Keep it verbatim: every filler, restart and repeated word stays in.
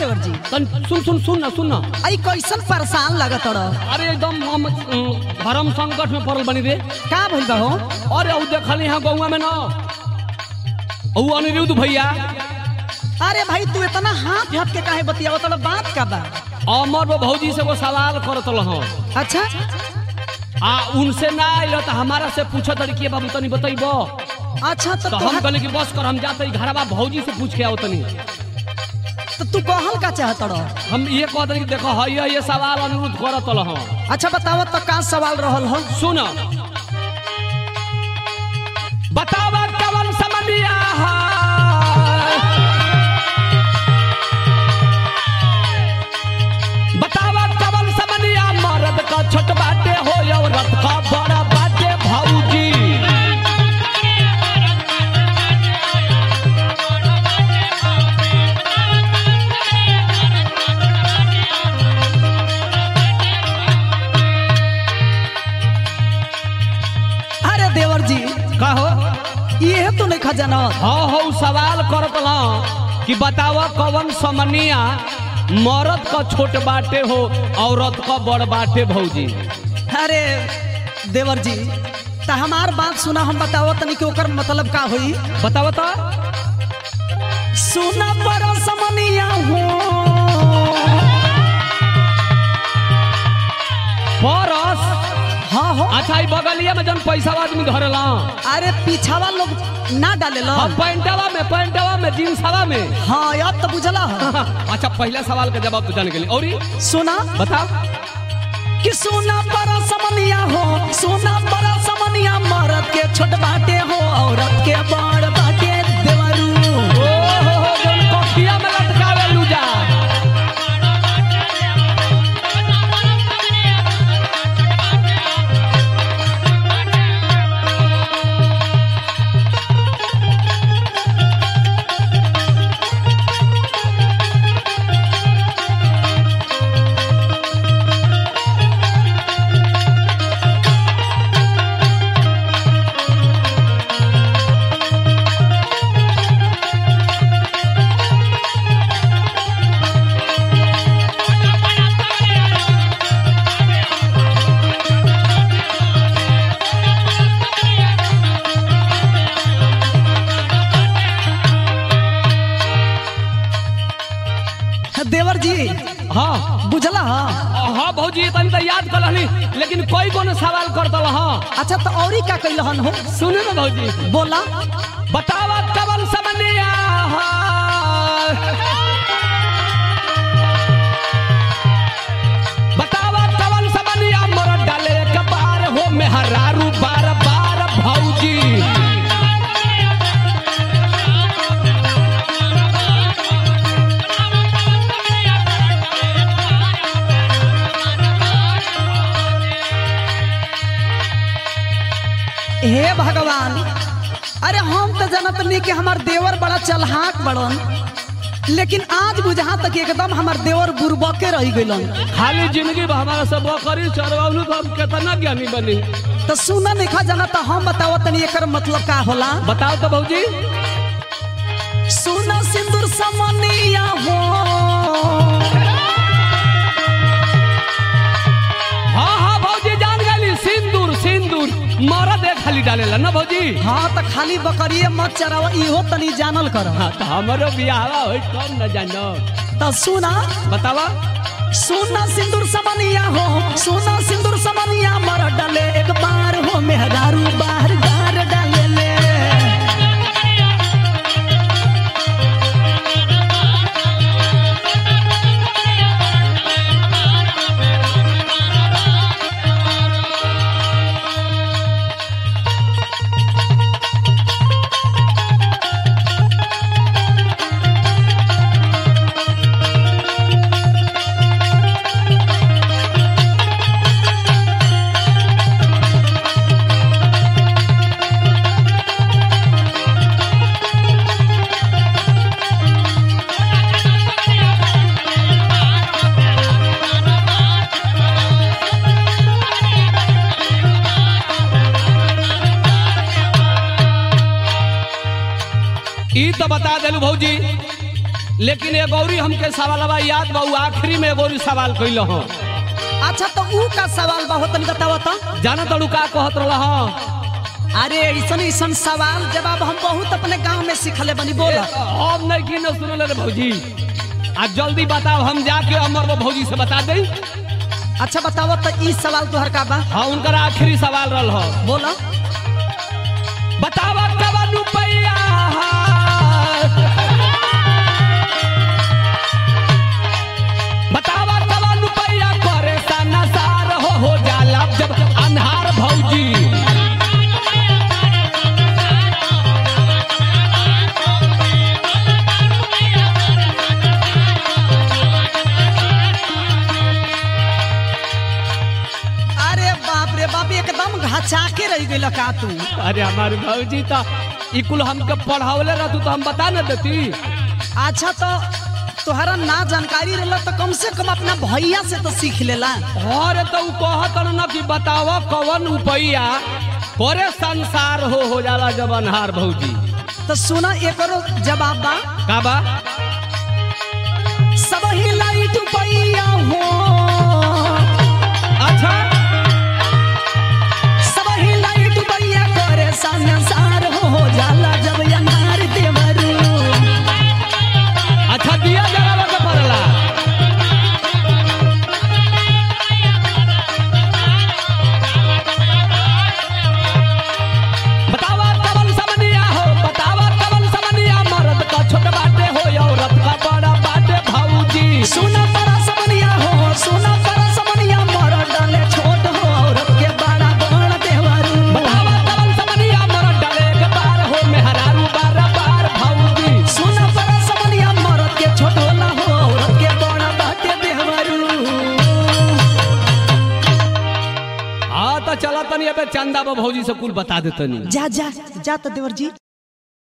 देवर जी तन सुन सुन सुन ना सुन ना आई कैसन परेशान लगत रह। अरे एकदम हम भरम संकट में पड़ल बनी रे। का भइल बा हो? अरे उ देखली हां गौवा में ना उ अनिरुद्ध भैया। अरे भाई तू इतना हाथ हाथ के काहे बतियावत रह? बात का बा? अमर भौजी से वो सवाल करत रह। अच्छा आ उनसे ना आइल त हमारा से पूछत लड़की बाबू तनी बतइबो। अच्छा तो, तो हम कहले कि बस कर हम जाते घरवा भौजी से पूछ के आओ तनी। तो तू कहल का चाहत रह? हम ये कहत कि देखो हई ये सवाल अनुरोध करत रह। अच्छा बताओ तो का सवाल रहल हो? सुन बतावा कवन समनिया बतावा कवन समनिया मर्द का छोट बाटे हो औरत का बड़ा बाटे भौजी। अरे देवर जी का हो ये तो नहीं खजाना। हाँ हो सवाल करत ला कि बतावा कवन समनिया मर्द का छोट बाटे हो औरत का बड़ बाटे भौजी। अरे देवर जी तो हमार बात सुना, हम बताओ तनी कि ओकर मतलब का होई। बता बता सुना पर समनिया हो परस। हाँ हो अच्छा ई बगलिया में जन पैसा आदमी धरेला। अरे पीछावा लोग ना डाले लो। हाँ पैंटवा में पैंटवा में जींसवा में। हाँ यार तो बुझला। अच्छा पहला सवाल का जवाब तो जाने के लिए और सुना बता कि सोना पर समनिया हो, सोना पर समनिया मर्द के छोट बाटे हो औरत के बड़ बाटे देवरू। ओ हो हो जन कोठिया में लटकावे लूजा। देवर जी हाँ बुझला। हाँ हाँ भौजी तनी तो याद कलहनी लेकिन कोई कोनो सवाल कर दल। हाँ अच्छा तो औरी का कैलहन हो? सुने ना भौजी बोला बतावा कवन समनिया बतावा कवन समनिया मरद डाले के बार हो मेहरारू बार बार भौजी। हे भगवान, अरे हम तो जानत नहीं कि हमार देवर बड़ा चलहाक बड़न, लेकिन आज बुझा तक एकदम हमार देवर बुरबके रह गइलन। खाली जिंदगी हमारा सब करी चरवाउलू तो हम कितना ज्ञानी बनी। तो सुना नहीं खा जाना तो हम बताओ तनी एकर मतलब का होला। बताओ तो भौजी। सुना सिंदूर समनिया हो। हाँ हाँ भौजी जान गली सिंदूर सिंदूर मरद एक खाली डालेला ना भौजी। हाँ तो खाली बकरिए मत चरावा इहो तनी जानल कर। हाँ तो हमारो बियाह होई कौन न जानो। तो सुना बतावा सुना सिंदूर समनिया हो, सुना सिंदूर समनिया मर डाले एक बार हो मेहरारू बाहर गार डाले ले। ई तो बता देलू भौजी, लेकिन ए गौरी हमके सवालवा याद बा, उ आखिरी में गौरी सवाल कइल हो। अच्छा तो ऊ का सवाल बा हो तनी बतावा तो। जाना तड़ू का कहत रहा? अरे ऐसन ऐसन सवाल जवाब हम बहुत अपने गांव में सीखले बनी। बोला हम नहीं की न सुनले रे भौजी। आज जल्दी बताओ, हम जाके अमर भौजी से बता दे। अच्छा बताओ तो ई सवाल तोहर का बा? हाँ उनका आखिरी सवाल रहल हो। बोला बतावा कवन रुपया बतावा कवन रुपया करे सनसार हो हो जाला जब अन्हार भौजी। एकदम घचा के रह गई का तू। अरे हमारे भौजी तो इकुल हमके पढ़ावले रहतू तो हम बता न देती। अच्छा तो तोहरा ना जानकारी रहला तो कम से कम अपना भैया से तो सीख लेला। अरे तो कहत न कि बतावा कवन रुपया करे संसार हो हो जाला जब अन्हार भौजी। तो सुना एकरो जवाब बा का बा? सब ही लाइट रुपया हो। अच्छा संसार हो हो जाला जब अन्हार देवरू। अच्छा दिया जलावा के पड़ला। बतावा कवन समनिया हो, बतावा कवन समनिया मर्द का छोट बाटे हो औरत का बड़ा बाटे भौजी। सुना बड़ा समनिया हो, सुना बड़ा समनिया मर्द डाले छोट हो औरत के बड़ा बड़ा देवरू। बतावा मेहरारू बार बार भौजी। सुना बड़ा समनिया मरद के छोट होला हो औरत के बड़ा बाटे देवरू। हाँ तो चला तनी अब चंदा भौजी से कुल बता देतनी। जा जा जा तो देवर जी।